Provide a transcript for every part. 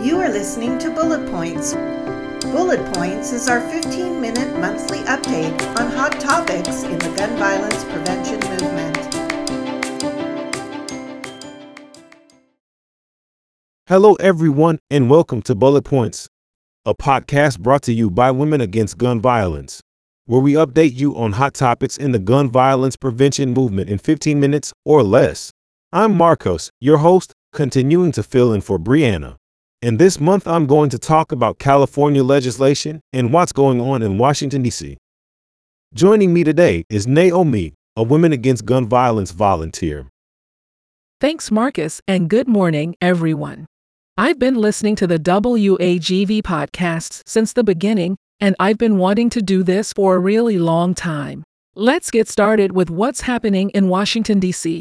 You are listening to Bullet Points. Bullet Points is our 15-minute monthly update on hot topics in the gun violence prevention movement. Hello, everyone, and welcome to Bullet Points, a podcast brought to you by Women Against Gun Violence, where we update you on hot topics in the gun violence prevention movement in 15 minutes or less. I'm Marcos, your host, continuing to fill in for Brianna. And this month, I'm going to talk about California legislation and what's going on in Washington, D.C. Joining me today is Naomi, a Women Against Gun Violence volunteer. Thanks, Marcus, and good morning, everyone. I've been listening to the WAGV podcasts since the beginning, and I've been wanting to do this for a really long time. Let's get started with what's happening in Washington, D.C.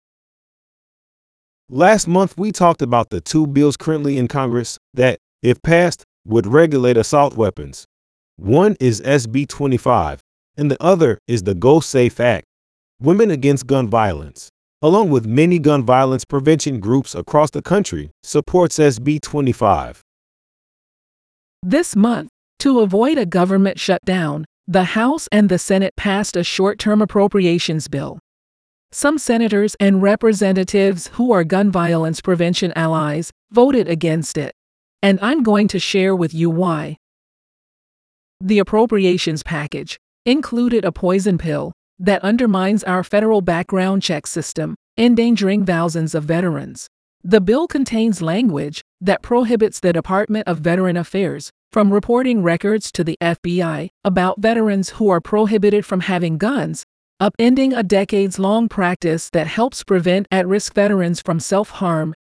Last month, we talked about the two bills currently in Congress that, if passed, would regulate assault weapons. One is SB 25, and the other is the Go Safe Act. Women Against Gun Violence, along with many gun violence prevention groups across the country, supports SB 25. This month, to avoid a government shutdown, the House and the Senate passed a short-term appropriations bill. Some senators and representatives who are gun violence prevention allies voted against it, and I'm going to share with you why. The appropriations package included a poison pill that undermines our federal background check system, endangering thousands of veterans. The bill contains language that prohibits the Department of Veteran Affairs from reporting records to the FBI about veterans who are prohibited from having guns, upending a decades-long practice that helps prevent at-risk veterans from self-harm.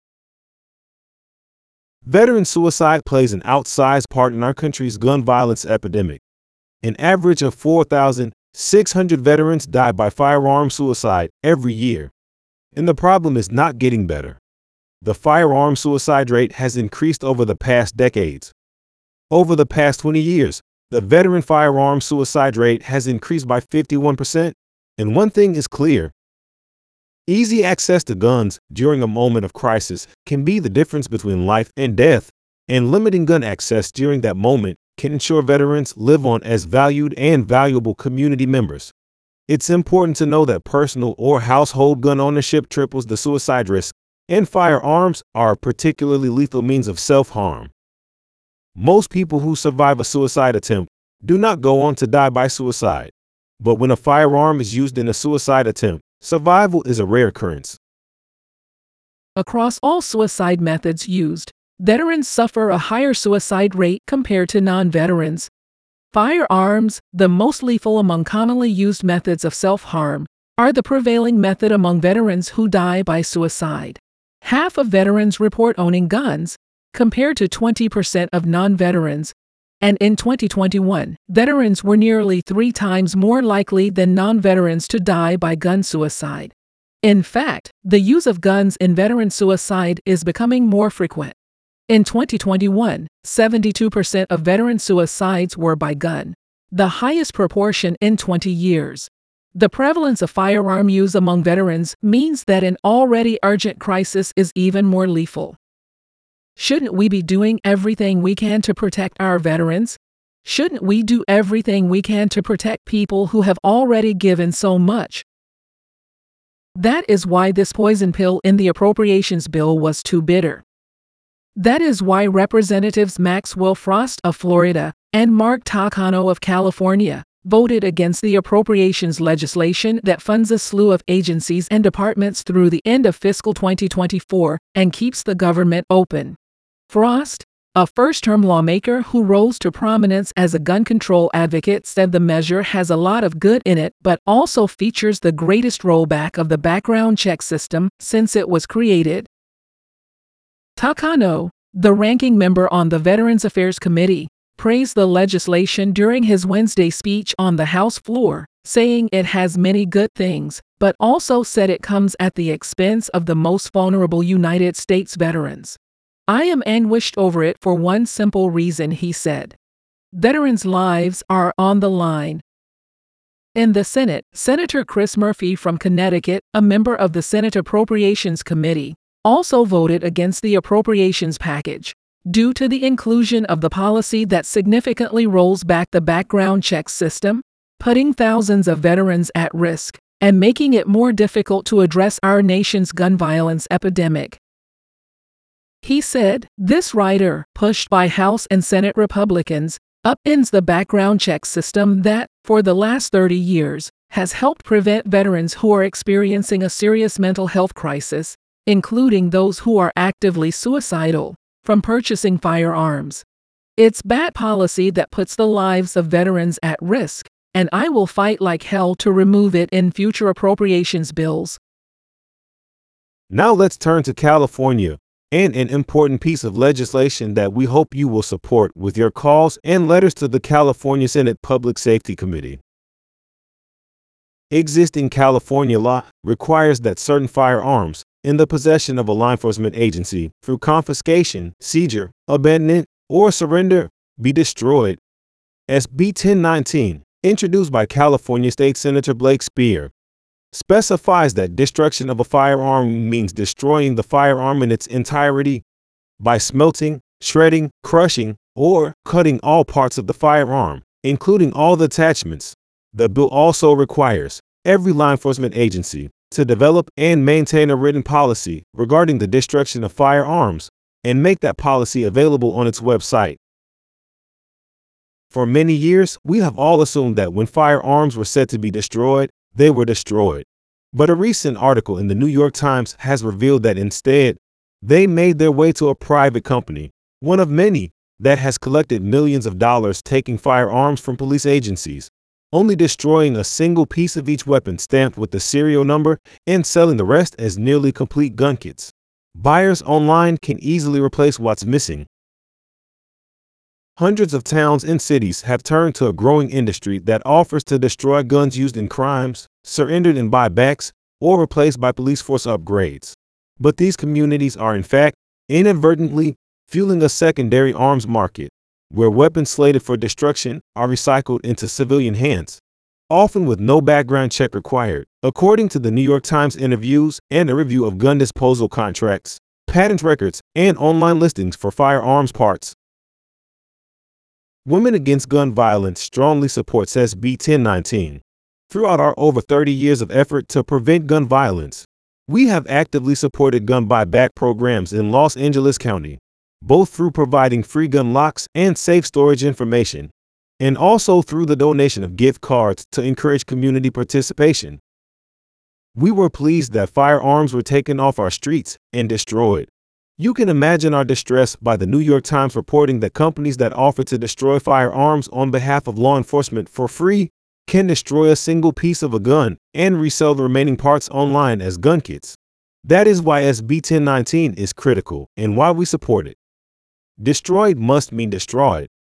Veteran suicide plays an outsized part in our country's gun violence epidemic. An average of 4,600 veterans die by firearm suicide every year. And the problem is not getting better. The firearm suicide rate has increased over the past decades. Over the past 20 years, the veteran firearm suicide rate has increased by 51%. And one thing is clear. Easy access to guns during a moment of crisis can be the difference between life and death, and limiting gun access during that moment can ensure veterans live on as valued and valuable community members. It's important to know that personal or household gun ownership triples the suicide risk, and firearms are a particularly lethal means of self-harm. Most people who survive a suicide attempt do not go on to die by suicide. But when a firearm is used in a suicide attempt, survival is a rare occurrence. Across all suicide methods used, veterans suffer a higher suicide rate compared to non-veterans. Firearms, the most lethal among commonly used methods of self-harm, are the prevailing method among veterans who die by suicide. Half of veterans report owning guns, compared to 20% of non-veterans. And in 2021, veterans were nearly 3 times more likely than non-veterans to die by gun suicide. In fact, the use of guns in veteran suicide is becoming more frequent. In 2021, 72% of veteran suicides were by gun, the highest proportion in 20 years. The prevalence of firearm use among veterans means that an already urgent crisis is even more lethal. Shouldn't we be doing everything we can to protect our veterans? Shouldn't we do everything we can to protect people who have already given so much? That is why this poison pill in the appropriations bill was too bitter. That is why Representatives Maxwell Frost of Florida and Mark Takano of California voted against the appropriations legislation that funds a slew of agencies and departments through the end of fiscal 2024 and keeps the government open. Frost, a first-term lawmaker who rose to prominence as a gun control advocate, said the measure has a lot of good in it but also features the greatest rollback of the background check system since it was created. Takano, the ranking member on the Veterans Affairs Committee, praised the legislation during his Wednesday speech on the House floor, saying it has many good things, but also said it comes at the expense of the most vulnerable United States veterans. I am anguished over it for one simple reason, he said. Veterans' lives are on the line. In the Senate, Senator Chris Murphy from Connecticut, a member of the Senate Appropriations Committee, also voted against the appropriations package. due to the inclusion of the policy that significantly rolls back the background check system, putting thousands of veterans at risk and making it more difficult to address our nation's gun violence epidemic. He said, this rider, pushed by House and Senate Republicans, upends the background check system that, for the last 30 years, has helped prevent veterans who are experiencing a serious mental health crisis, including those who are actively suicidal, from purchasing firearms. It's bad policy that puts the lives of veterans at risk, and I will fight like hell to remove it in future appropriations bills. Now let's turn to California and an important piece of legislation that we hope you will support with your calls and letters to the California Senate Public Safety Committee. Existing California law requires that certain firearms in the possession of a law enforcement agency through confiscation, seizure, abandonment, or surrender be destroyed. SB 1019, introduced by California State Senator Blake Speer, specifies that destruction of a firearm means destroying the firearm in its entirety by smelting, shredding, crushing, or cutting all parts of the firearm, including all the attachments. The bill also requires every law enforcement agency to develop and maintain a written policy regarding the destruction of firearms and make that policy available on its website. For many years, we have all assumed that when firearms were said to be destroyed, they were destroyed. But a recent article in the New York Times has revealed that instead, they made their way to a private company, one of many, that has collected millions of dollars taking firearms from police agencies, only destroying a single piece of each weapon stamped with the serial number and selling the rest as nearly complete gun kits. Buyers online can easily replace what's missing. Hundreds of towns and cities have turned to a growing industry that offers to destroy guns used in crimes, surrendered in buybacks, or replaced by police force upgrades. But these communities are in fact inadvertently fueling a secondary arms market, where weapons slated for destruction are recycled into civilian hands, often with no background check required. According to the New York Times interviews and a review of gun disposal contracts, patent records, and online listings for firearms parts, Women Against Gun Violence strongly supports SB 1019. Throughout our over 30 years of effort to prevent gun violence, we have actively supported gun buyback programs in Los Angeles County, both through providing free gun locks and safe storage information, and also through the donation of gift cards to encourage community participation. We were pleased that firearms were taken off our streets and destroyed. You can imagine our distress by the New York Times reporting that companies that offer to destroy firearms on behalf of law enforcement for free can destroy a single piece of a gun and resell the remaining parts online as gun kits. That is why SB 1019 is critical and why we support it. Destroyed must mean destroyed.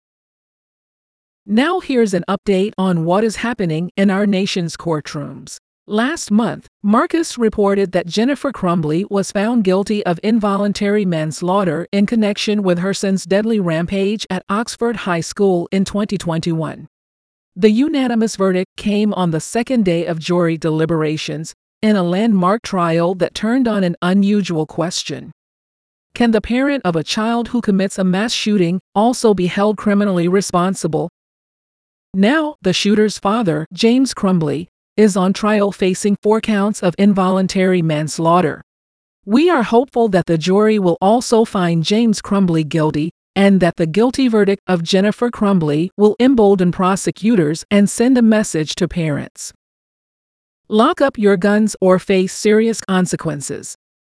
Now here's an update on what is happening in our nation's courtrooms. Last month, Marcus reported that Jennifer Crumbley was found guilty of involuntary manslaughter in connection with her son's deadly rampage at Oxford High School in 2021. The unanimous verdict came on the second day of jury deliberations in a landmark trial that turned on an unusual question. Can the parent of a child who commits a mass shooting also be held criminally responsible? Now, the shooter's father, James Crumbley, is on trial facing 4 counts of involuntary manslaughter. We are hopeful that the jury will also find James Crumbley guilty and that the guilty verdict of Jennifer Crumbley will embolden prosecutors and send a message to parents. Lock up your guns or face serious consequences.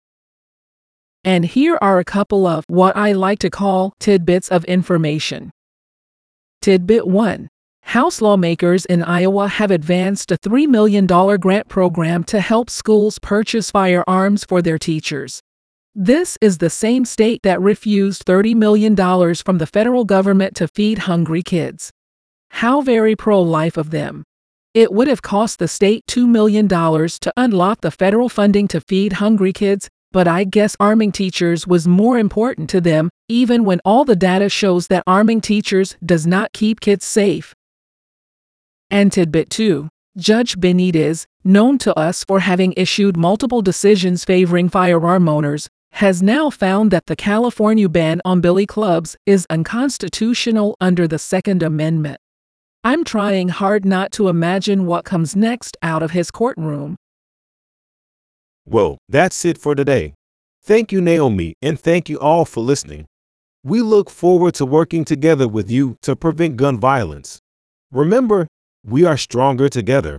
And here are a couple of what I like to call tidbits of information. Tidbit 1. House lawmakers in Iowa have advanced a $3 million grant program to help schools purchase firearms for their teachers. This is the same state that refused $30 million from the federal government to feed hungry kids. How very pro-life of them. It would have cost the state $2 million to unlock the federal funding to feed hungry kids, but I guess arming teachers was more important to them, even when all the data shows that arming teachers does not keep kids safe. And tidbit 2. Judge Benitez, known to us for having issued multiple decisions favoring firearm owners, has now found that the California ban on billy clubs is unconstitutional under the Second Amendment. I'm trying hard not to imagine what comes next out of his courtroom. Well, that's it for today. Thank you, Naomi, and thank you all for listening. We look forward to working together with you to prevent gun violence. Remember, we are stronger together.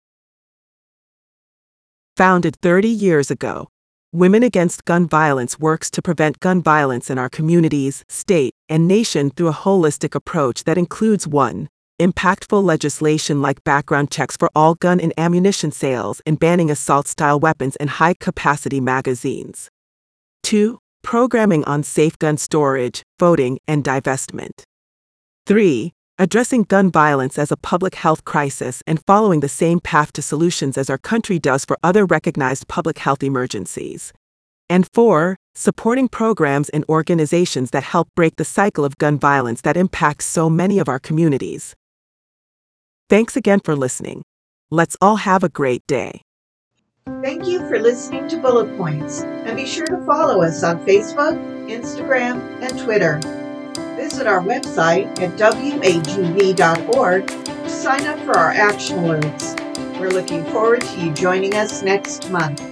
Founded 30 years ago, Women Against Gun Violence works to prevent gun violence in our communities, state, and nation through a holistic approach that includes 1. Impactful legislation like background checks for all gun and ammunition sales and banning assault-style weapons and high-capacity magazines. 2. Programming on safe gun storage, voting, and divestment. 3. Addressing gun violence as a public health crisis and following the same path to solutions as our country does for other recognized public health emergencies. And 4. Supporting programs and organizations that help break the cycle of gun violence that impacts so many of our communities. Thanks again for listening. Let's all have a great day. Thank you for listening to Bullet Points, and be sure to follow us on Facebook, Instagram, and Twitter. Visit our website at wagv.org to sign up for our action alerts. We're looking forward to you joining us next month.